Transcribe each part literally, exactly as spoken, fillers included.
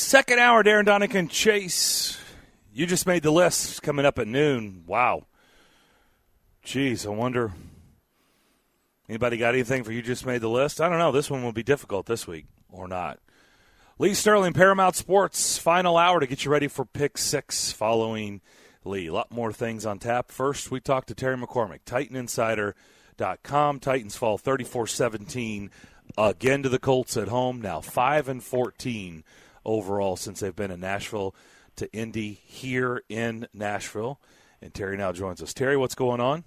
Second hour, Darren Donick, Chase. You just made the list coming up at noon. Wow. Jeez, I wonder, anybody got anything for you just made the list? I don't know. This one will be difficult this week or not. Lee Sterling, Paramount Sports, final hour to get you ready for Pick Six following Lee. A lot more things on tap. First, we talked to Terry McCormick, Titan Insider dot com. Titans fall thirty-four seventeen again to the Colts at home. Now five and fourteen overall since they've been in Nashville to Indy here in Nashville. And Terry now joins us. Terry, what's going on?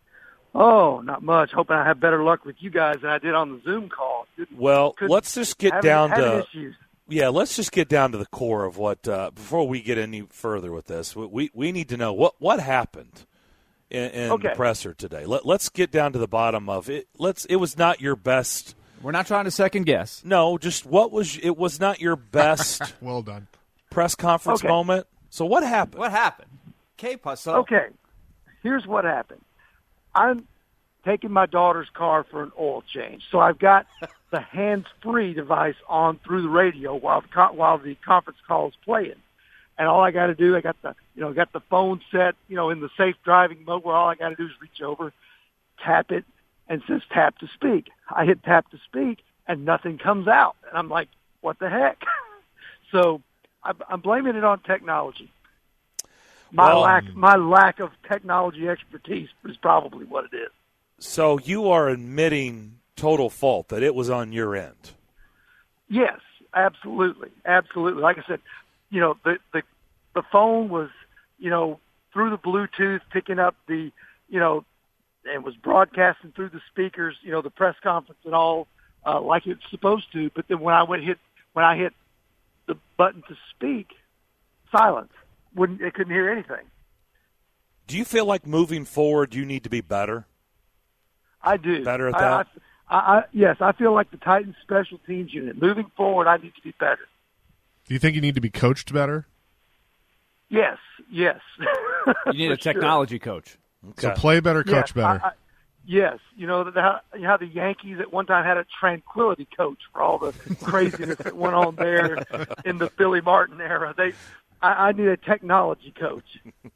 Oh, not much. Hoping I have better luck with you guys than I did on the Zoom call. Didn't, well, let's just get having, down having to issues. Yeah, let's just get down to the core of what uh, before we get any further with this. We we need to know what, what happened in, in okay. the presser today. Let, let's get down to the bottom of it. Let's. It was not your best. We're not trying to second guess. No, just what was it was not your best. Well done. Press conference okay. moment. So what happened? What happened? Okay, so. Okay, here's what happened. I'm taking my daughter's car for an oil change, so I've got the hands-free device on through the radio while the co- while the conference call is playing. And all I got to do, I got the you know got the phone set you know in the safe driving mode where all I got to do is reach over, tap it, and it says tap to speak. I hit tap to speak, and nothing comes out. And I'm like, what the heck? So I'm, I'm blaming it on technology. My well, lack my lack of technology expertise is probably what it is. So you are admitting total fault, that it was on your end. Yes, absolutely, absolutely. Like I said, you know, the the the phone was, you know, through the Bluetooth picking up the, you know, and was broadcasting through the speakers, you know, the press conference and all, uh, like it's supposed to. But then when I went hit when I hit the button to speak, silence. Wouldn't they couldn't hear anything. Do you feel like moving forward you need to be better? I do. Better at I, that? I, I, yes, I feel like the Titans special teams unit. Moving forward, I need to be better. Do you think you need to be coached better? Yes, yes. You need a technology sure. coach. Okay. So play better, coach yes, better. I, I, yes, you know, the, how, you know how the Yankees at one time had a tranquility coach for all the craziness that went on there in the Billy Martin era. They, I, I need a technology coach.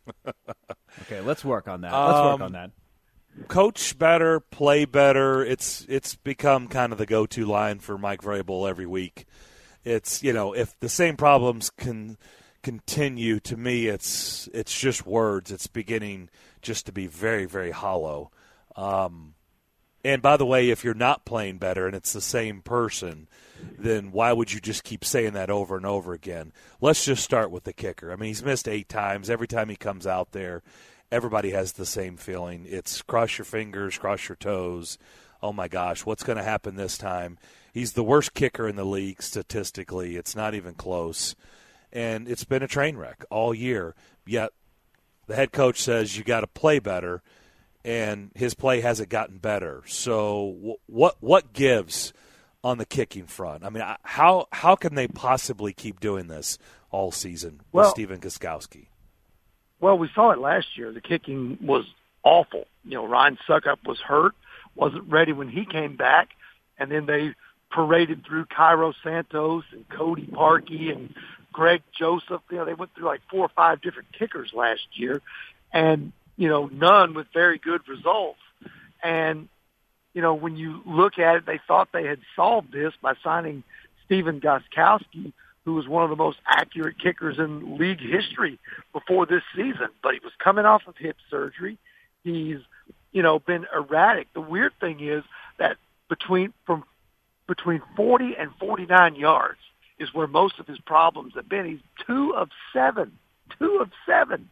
Okay, let's work on that. Let's um, work on that. Coach better, play better. It's it's become kind of the go-to line for Mike Vrabel every week. It's, you know, if the same problems can continue, to me it's it's just words. It's beginning just to be very, very hollow. Um, and by the way, if you're not playing better and it's the same person, then why would you just keep saying that over and over again? Let's just start with the kicker. I mean, he's missed eight times. Every time he comes out there, everybody has the same feeling. It's cross your fingers, cross your toes. Oh, my gosh, what's going to happen this time? He's the worst kicker in the league statistically. It's not even close. And it's been a train wreck all year. Yet the head coach says you got to play better, and his play hasn't gotten better. So what what gives on the kicking front? I mean, how how can they possibly keep doing this all season with well, Stephen Gostkowski? Well, we saw it last year. The kicking was awful. You know, Ryan Suckup was hurt, wasn't ready when he came back, and then they paraded through Cairo Santos and Cody Parkey and Greg Joseph. You know, they went through like four or five different kickers last year, and, you know, none with very good results. And, you know, when you look at it, they thought they had solved this by signing Stephen Gostkowski, who was one of the most accurate kickers in league history before this season. But he was coming off of hip surgery. He's, you know, been erratic. The weird thing is that between from between forty and forty-nine yards is where most of his problems have been. He's two of seven. Two of seven.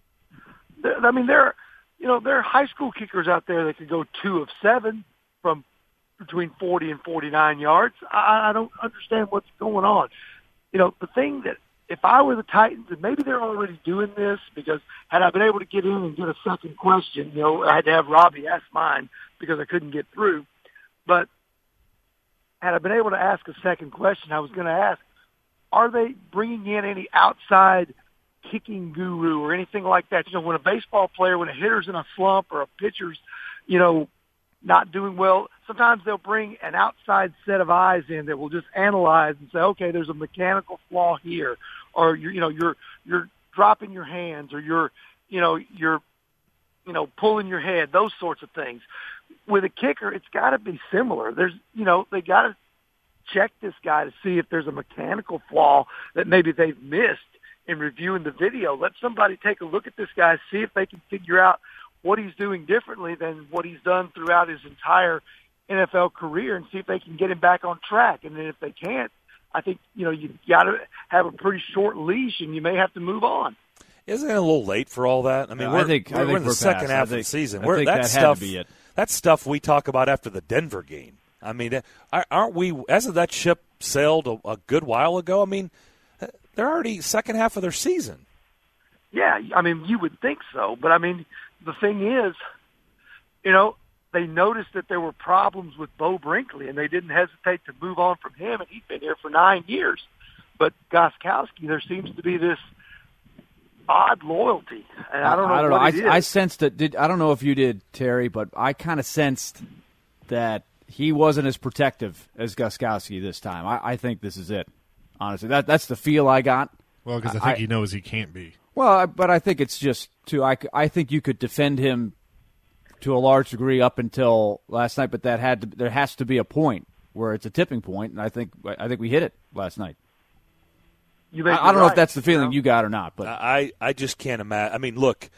I mean, there are, you know, there are high school kickers out there that could go two of seven from between forty and forty-nine yards. I, I don't understand what's going on. You know, the thing that if I were the Titans, and maybe they're already doing this, because had I been able to get in and get a second question, you know, I had to have Robbie ask mine because I couldn't get through. But had I been able to ask a second question, I was going to ask, are they bringing in any outside kicking guru or anything like that? You know, when a baseball player, when a hitter's in a slump or a pitcher's, you know, not doing well, sometimes they'll bring an outside set of eyes in that will just analyze and say, okay, there's a mechanical flaw here, or you're, you know, you're you're dropping your hands, or you're, you know, you're, you know, pulling your head, those sorts of things. With a kicker, it's got to be similar. There's, you know, they got to check this guy to see if there's a mechanical flaw that maybe they've missed in reviewing the video. Let somebody take a look at this guy, see if they can figure out what he's doing differently than what he's done throughout his entire N F L career, and see if they can get him back on track. And then if they can't, I think, you know, you got to have a pretty short leash, and you may have to move on. Isn't it a little late for all that? I mean, no, we're, I think, we're, I think we're in the we're second past. half think, of the season. I We're, think that that stuff, had to be it. That's stuff we talk about after the Denver game. I mean, aren't we, hasn't that ship sailed a, a good while ago? I mean, they're already second half of their season. Yeah, I mean, you would think so. But, I mean, the thing is, you know, they noticed that there were problems with Bo Brinkley, and they didn't hesitate to move on from him, and he's been here for nine years. But Gostkowski, there seems to be this odd loyalty, and I don't know I don't what know. it I, is. I sensed it. Did I don't know if you did, Terry, but I kind of sensed that he wasn't as protective as Gostkowski this time. I, I think this is it. Honestly, that that's the feel I got. Well, because I think I, he knows he can't be. Well, I, but I think it's just too. I, I think you could defend him to a large degree up until last night, but that had to, there has to be a point where it's a tipping point, and I think I think we hit it last night. You may I, be I don't know right, if that's the feeling you, know? you got or not, but I, I just can't imagine. I mean, look,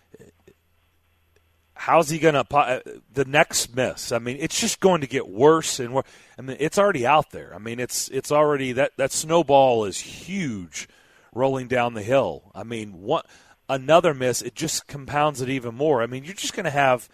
how's he going to – the next miss, I mean, it's just going to get worse and worse. I mean, it's already out there. I mean, it's it's already – that that snowball is huge rolling down the hill. I mean, one, another miss, it just compounds it even more. I mean, you're just going to have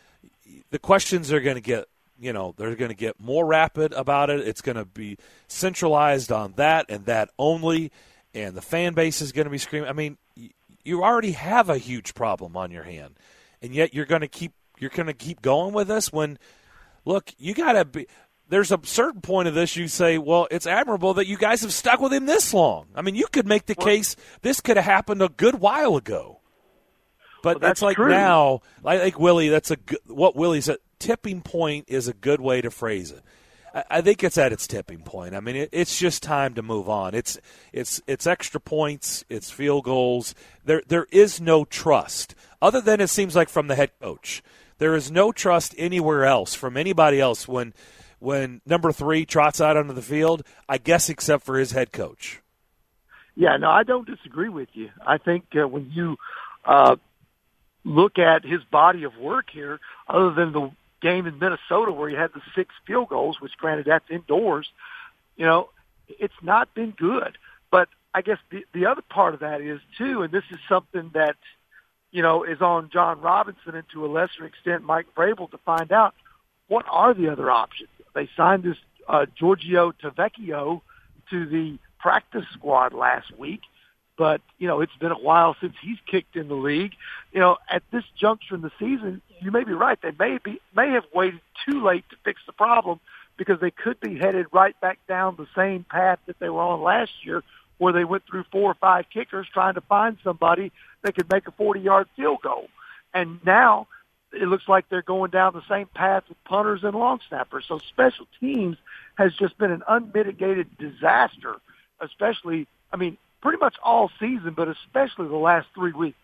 – the questions are going to get – you know, they're going to get more rapid about it. It's going to be centralized on that and that only, and the fan base is going to be screaming. I mean, you already have a huge problem on your hand, and yet you're going to keep you're going to keep going with this. When, look, you got to be. There's a certain point of this you say, well, it's admirable that you guys have stuck with him this long. I mean, you could make the case this could have happened a good while ago. But well, it's like true. now, I think Willie. That's a good, what Willie said. Tipping point is a good way to phrase it. I, I think it's at its tipping point. I mean, it, it's just time to move on. It's it's it's extra points. It's field goals. There there is no trust other than it seems like from the head coach. There is no trust anywhere else from anybody else when when number three trots out onto the field. I guess except for his head coach. Yeah, no, I don't disagree with you. I think uh, when you uh, look at his body of work here, other than the game in Minnesota where he had the six field goals, which granted that's indoors, you know, it's not been good. But I guess the, the other part of that is too, and this is something that, you know, is on John Robinson and to a lesser extent Mike Vrabel to find out what are the other options. They signed this uh, Giorgio Tavecchio to the practice squad last week. But, you know, it's been a while since he's kicked in the league. You know, at this juncture in the season, you may be right. They may be may have waited too late to fix the problem because they could be headed right back down the same path that they were on last year where they went through four or five kickers trying to find somebody that could make a forty-yard field goal. And now it looks like they're going down the same path with punters and long snappers. So special teams has just been an unmitigated disaster, especially, I mean, pretty much all season, but especially the last three weeks.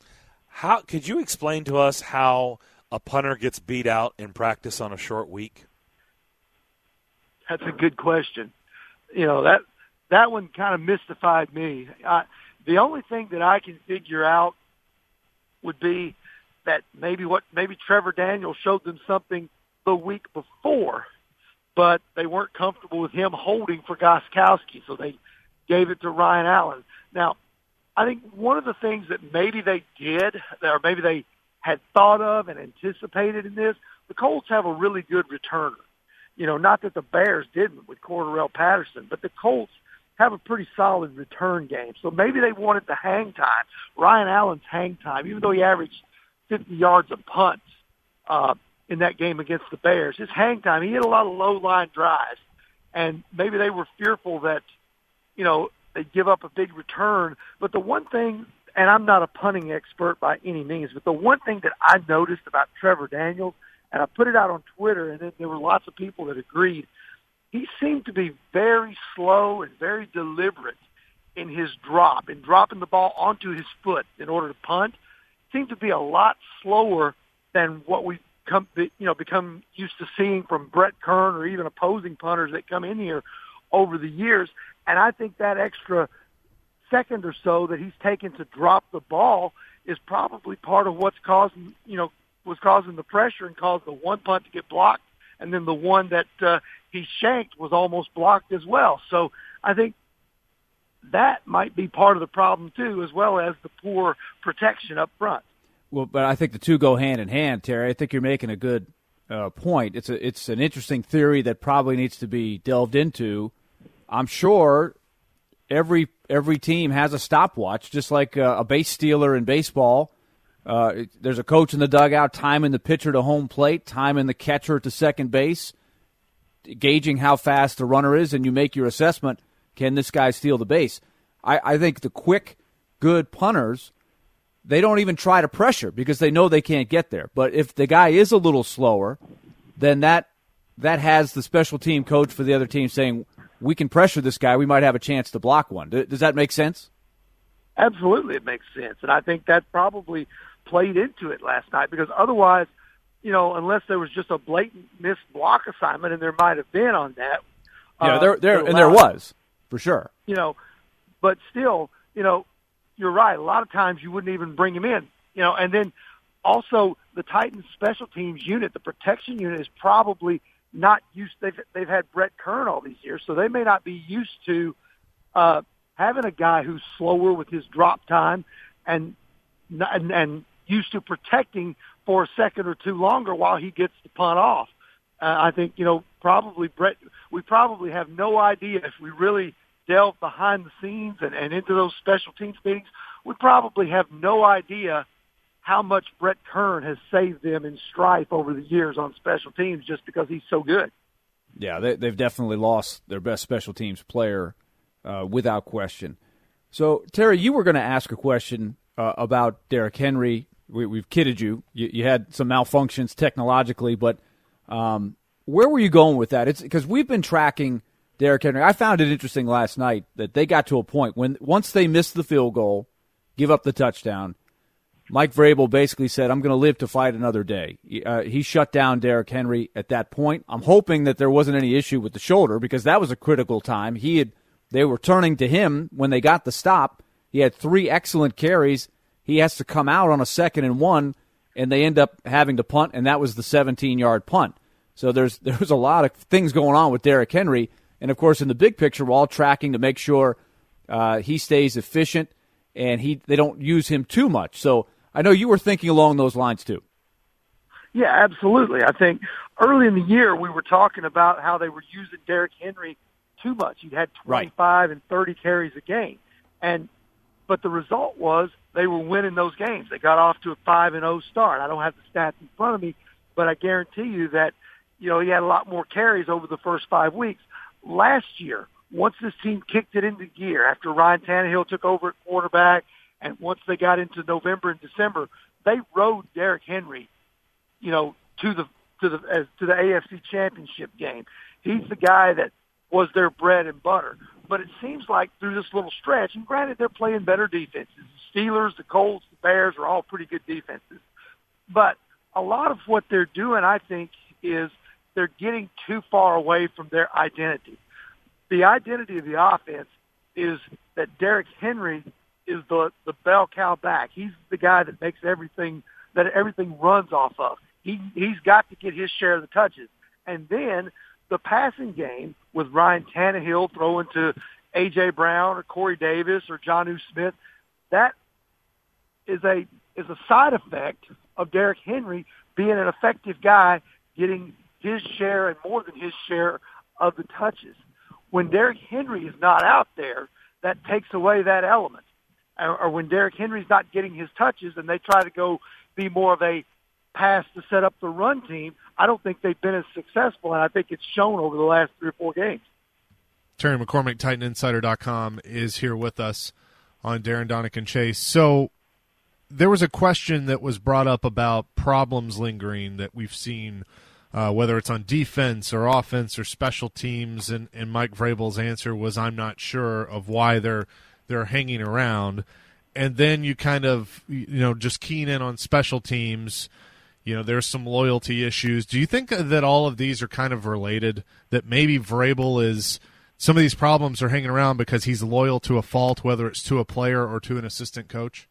How could you explain to us how a punter gets beat out in practice on a short week? That's a good question. You know, that that one kind of mystified me. I, the only thing that I can figure out would be that maybe what maybe Trevor Daniels showed them something the week before, but they weren't comfortable with him holding for Gostkowski, so they gave it to Ryan Allen. Now, I think one of the things that maybe they did, or maybe they had thought of and anticipated in this, the Colts have a really good returner. You know, not that the Bears didn't with Cordarrelle Patterson, but the Colts have a pretty solid return game. So maybe they wanted the hang time, Ryan Allen's hang time, even though he averaged fifty yards a punt uh, in that game against the Bears. His hang time, he hit a lot of low-line drives, and maybe they were fearful that, you know, they give up a big return. But the one thing, and I'm not a punting expert by any means, but the one thing that I noticed about Trevor Daniels and I put it out on Twitter, and then there were lots of people that agreed. He seemed to be very slow and very deliberate in his drop, in dropping the ball onto his foot in order to punt. Seemed to be a lot slower than what we've come, you know, become used to seeing from Brett Kern or even opposing punters that come in here over the years. And I think that extra second or so that he's taken to drop the ball is probably part of what's causing, you know, was causing the pressure and caused the one punt to get blocked, and then the one that uh, he shanked was almost blocked as well. So I think that might be part of the problem too, as well as the poor protection up front. Well, but I think the two go hand in hand, Terry. I think you're making a good uh, point. It's a it's an interesting theory that probably needs to be delved into. I'm sure every every team has a stopwatch, just like a, a base stealer in baseball. Uh, there's a coach in the dugout timing the pitcher to home plate, timing the catcher to second base, gauging how fast the runner is, and you make your assessment. Can this guy steal the base? I, I think the quick, good punters, they don't even try to pressure because they know they can't get there. But if the guy is a little slower, then that that has the special team coach for the other team saying, we can pressure this guy. We might have a chance to block one. Does that make sense? Absolutely, it makes sense. And I think that probably played into it last night because otherwise, you know, unless there was just a blatant missed block assignment, and there might have been on that. Yeah, uh, there, there, and there was, for sure. You know, but still, you know, you're right. A lot of times you wouldn't even bring him in, you know, and then also the Titans special teams unit, the protection unit is probably not used. They've, they've had Brett Kern all these years, so they may not be used to uh, having a guy who's slower with his drop time and, and, and used to protecting for a second or two longer while he gets the punt off. Uh, I think, you know, probably Brett, we probably have no idea if we really delve behind the scenes and, and into those special teams meetings, we probably have no idea how much Brett Kern has saved them in strife over the years on special teams just because he's so good. Yeah, they, they've definitely lost their best special teams player uh, without question. So, Terry, you were going to ask a question uh, about Derrick Henry. We, we've kidded you. you. You had some malfunctions technologically, but um, where were you going with that? It's because we've been tracking Derrick Henry. I found it interesting last night that they got to a point when once they missed the field goal, give up the touchdown, Mike Vrabel basically said, I'm going to live to fight another day. Uh, he shut down Derrick Henry at that point. I'm hoping that there wasn't any issue with the shoulder because that was a critical time. He had, they were turning to him when they got the stop. He had three excellent carries. He has to come out on a second and one, and they end up having to punt, and that was the seventeen-yard punt. So there's there's a lot of things going on with Derrick Henry. And, of course, in the big picture, we're all tracking to make sure uh, he stays efficient and he they don't use him too much. So I know you were thinking along those lines too. Yeah, absolutely. I think early in the year we were talking about how they were using Derrick Henry too much. He had twenty-five right. and thirty carries a game. and But the result was they were winning those games. They got off to a five and oh start. I don't have the stats in front of me, but I guarantee you that, you know, he had a lot more carries over the first five weeks. Last year, once this team kicked it into gear after Ryan Tannehill took over at quarterback, and once they got into November and December, they rode Derrick Henry, you know, to the to the as, to the A F C Championship game. He's the guy that was their bread and butter. But it seems like through this little stretch, and granted they're playing better defenses. The Steelers, the Colts, the Bears are all pretty good defenses. But a lot of what they're doing, I think, is they're getting too far away from their identity. The identity of the offense is that Derrick Henry is the, the bell cow back. He's the guy that makes everything, that everything runs off of. He, he's got to get his share of the touches. And then the passing game with Ryan Tannehill throwing to A J. Brown or Corey Davis or Jonnu Smith, that is a is a side effect of Derrick Henry being an effective guy, getting his share and more than his share of the touches. When Derrick Henry is not out there, that takes away that element. Or, or when Derrick Henry's not getting his touches and they try to go be more of a pass to set up the run team, I don't think they've been as successful, and I think it's shown over the last three or four games. Terry McCormick, Titan Insider dot com, is here with us on Darren, Donick, and Chase. So there was a question that was brought up about problems lingering that we've seen, uh, whether it's on defense or offense or special teams, and, and Mike Vrabel's answer was, I'm not sure of why they're they're hanging around. And then you kind of, you know, just keen in on special teams. You know, there's some loyalty issues. Do you think that all of these are kind of related, that maybe Vrabel is – some of these problems are hanging around because he's loyal to a fault, whether it's to a player or to an assistant coach?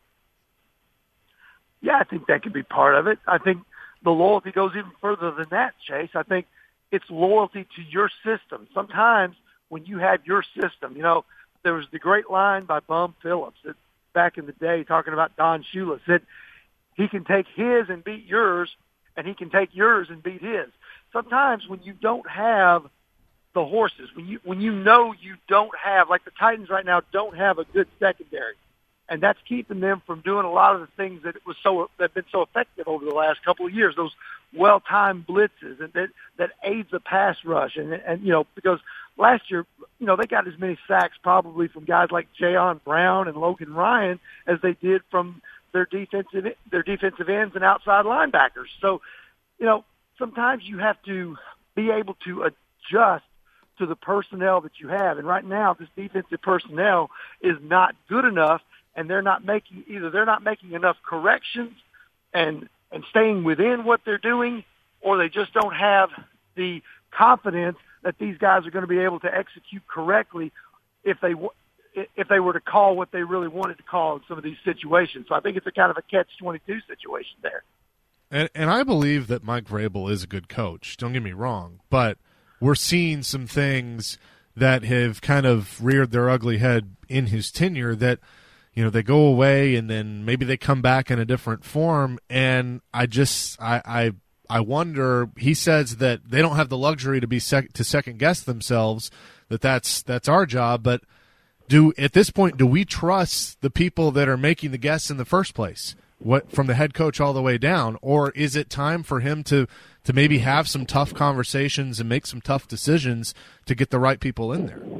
Yeah, I think that could be part of it. I think the loyalty goes even further than that, Chase. I think it's loyalty to your system. Sometimes when you have your system, you know, there was the great line by Bum Phillips that back in the day talking about Don Shula, said he can take his and beat yours, and he can take yours and beat his. Sometimes when you don't have the horses, when you when you know you don't have, like the Titans right now don't have a good secondary, and that's keeping them from doing a lot of the things that it was so that have been so effective over the last couple of years. Those well-timed blitzes and that that aids the pass rush, and and you know, because last year, you know, they got as many sacks probably from guys like Jayon Brown and Logan Ryan as they did from their defensive their defensive ends and outside linebackers. So, you know, sometimes you have to be able to adjust to the personnel that you have. And right now, this defensive personnel is not good enough, and they're not making either they're not making enough corrections and and staying within what they're doing, or they just don't have the confidence that these guys are going to be able to execute correctly if they if they were to call what they really wanted to call in some of these situations. So I think it's a kind of a catch twenty-two situation there. And, and I believe that Mike Vrabel is a good coach. Don't get me wrong, but we're seeing some things that have kind of reared their ugly head in his tenure that, you know, they go away and then maybe they come back in a different form. And I just, I, I, I wonder, he says that they don't have the luxury to be sec- to second guess themselves, that that's, that's our job. But do, at this point, do we trust the people that are making the guess in the first place? What, from the head coach all the way down, or is it time for him to, to maybe have some tough conversations and make some tough decisions to get the right people in there?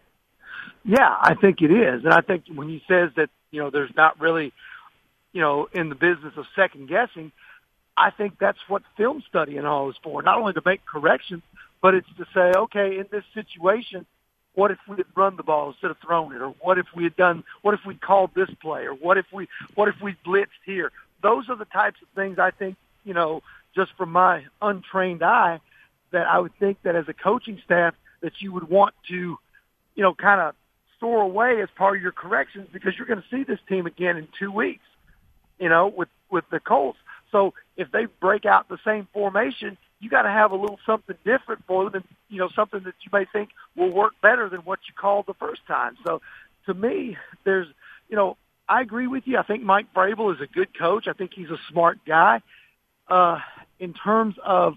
Yeah, I think it is. And I think when he says that, you know, there's not really, you know, in the business of second guessing, I think that's what film study and all is for. Not only to make corrections, but it's to say, okay, in this situation, what if we had run the ball instead of thrown it? Or what if we had done, what if we called this play? Or what if we, what if we blitzed here? Those are the types of things I think, you know, just from my untrained eye, that I would think that as a coaching staff that you would want to, you know, kind of store away as part of your corrections, because you're going to see this team again in two weeks, you know, with, with the Colts. So if they break out the same formation, you got to have a little something different for them, and, you know, something that you may think will work better than what you called the first time. So to me, there's, you know, I agree with you. I think Mike Vrabel is a good coach. I think he's a smart guy. Uh, in terms of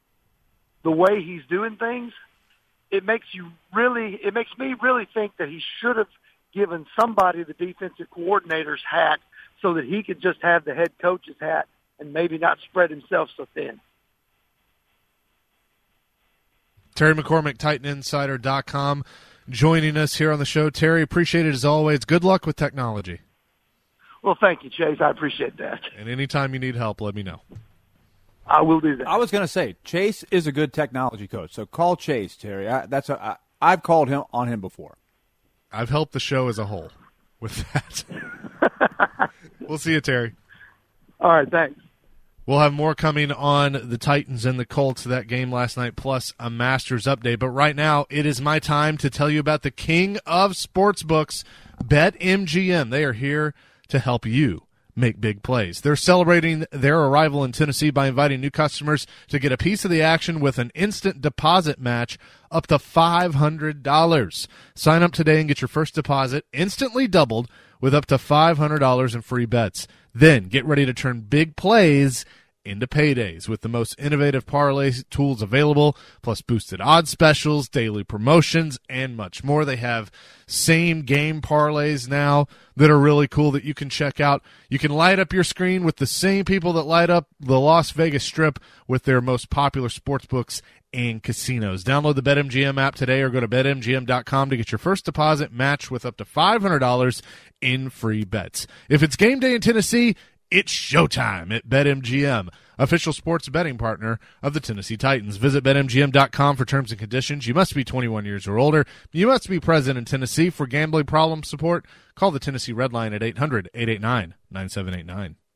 the way he's doing things, it makes you really, it makes me really think that he should have given somebody the defensive coordinator's hat so that he could just have the head coach's hat and maybe not spread himself so thin. Terry McCormick, Titan Insider dot com, joining us here on the show. Terry, appreciate it as always. Good luck with technology. Well, thank you, Chase. I appreciate that. And anytime you need help, let me know. I will do that. I was going to say, Chase is a good technology coach, so call Chase, Terry. I, that's a, I, I've called him on him before. I've helped the show as a whole with that. We'll see you, Terry. All right, thanks. We'll have more coming on the Titans and the Colts, that game last night, plus a Masters update. But right now, it is my time to tell you about the king of sportsbooks, BetMGM. They are here to help you make big plays. They're celebrating their arrival in Tennessee by inviting new customers to get a piece of the action with an instant deposit match up to five hundred dollars. Sign up today and get your first deposit instantly doubled with up to five hundred dollars in free bets. Then get ready to turn big plays into paydays with the most innovative parlay tools available, plus boosted odds specials, daily promotions, and much more. They have same game parlays now that are really cool that you can check out. You can light up your screen with the same people that light up the Las Vegas Strip with their most popular sports books and casinos. Download the BetMGM app today or go to bet M G M dot com to get your first deposit matched with up to five hundred dollars in free bets. If it's game day in Tennessee, it's showtime at BetMGM, official sports betting partner of the Tennessee Titans. Visit bet M G M dot com for terms and conditions. You must be twenty-one years or older. You must be present in Tennessee. For gambling problem support, call the Tennessee Red Line at eight hundred, eight eight nine, nine seven eight nine.